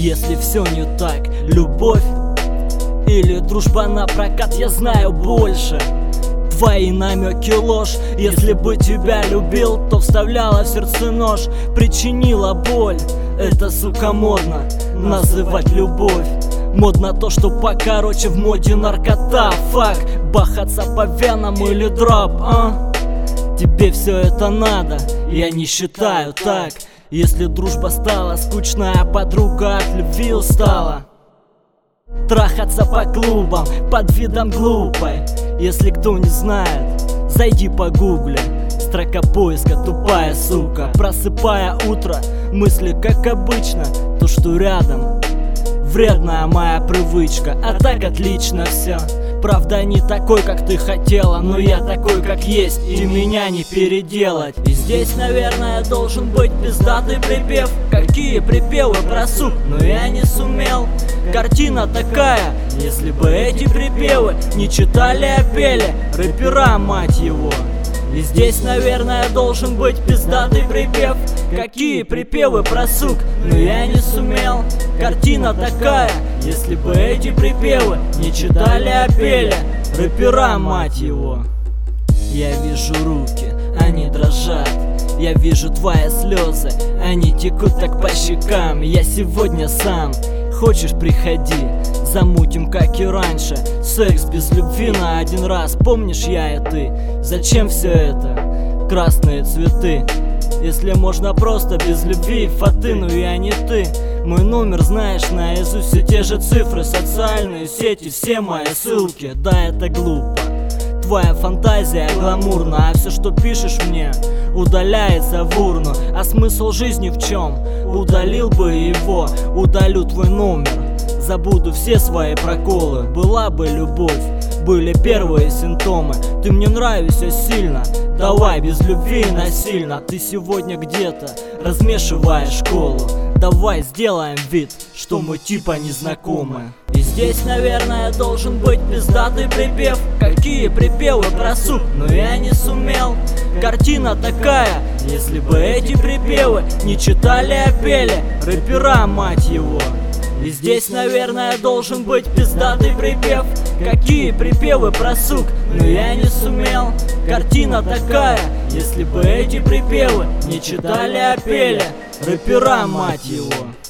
Если все не так, любовь или дружба на прокат, я знаю больше. Твои намеки ложь. Если бы тебя любил, то вставляла в сердце нож, причинила боль. Это, сука, модно называть любовь. Модно то, что покороче, в моде наркота. Фак, бахаться по венам или дроп, Тебе все это надо, я не считаю так. Если дружба стала скучная, подруга от любви устала. Трахаться по клубам под видом глупой. Если кто не знает, зайди погугли. Строка поиска тупая, сука. Просыпая утро, мысли как обычно. То, что рядом, вредная моя привычка. А так отлично все. Правда, не такой, как ты хотела, но я такой, как есть, и меня не переделать. И здесь, наверное, должен быть пиздатый припев. Какие припевы про суп, но я не сумел. Картина такая, если бы эти припевы не читали, а пели рэпера, мать его. И здесь, наверное, должен быть пиздатый припев. Какие припевы про сук, но я не сумел. Картина такая, если бы эти припевы не читали, а пели рэпера, мать его. Я вижу руки, они дрожат. Я вижу твои слезы, они текут так по щекам. Я сегодня сам, хочешь, приходи, замутим, как и раньше. Секс без любви на один раз, помнишь, я и ты. Зачем все это? Красные цветы. Если можно просто без любви, фаты, но я не ты. Мой номер знаешь наизусть, все те же цифры, социальные сети, все мои ссылки. Да, это глупо, твоя фантазия гламурна, а все, что пишешь мне, удаляется в урну. А смысл жизни в чем? Удалил бы его, удалю твой номер, забуду все свои проколы. Была бы любовь, были первые симптомы. Ты мне нравишься сильно, давай без любви насильно. Ты сегодня где-то размешиваешь школу. Давай сделаем вид, что мы типа незнакомы. И здесь, наверное, должен быть пиздатый припев. Какие припевы про суп, но я не сумел. Картина такая, если бы эти припевы не читали, а пели рэпера, мать его. И здесь, наверное, должен быть пиздатый припев. Какие припевы про сук, но я не сумел. Картина такая, если бы эти припевы не читали, а пели рэпера, мать его.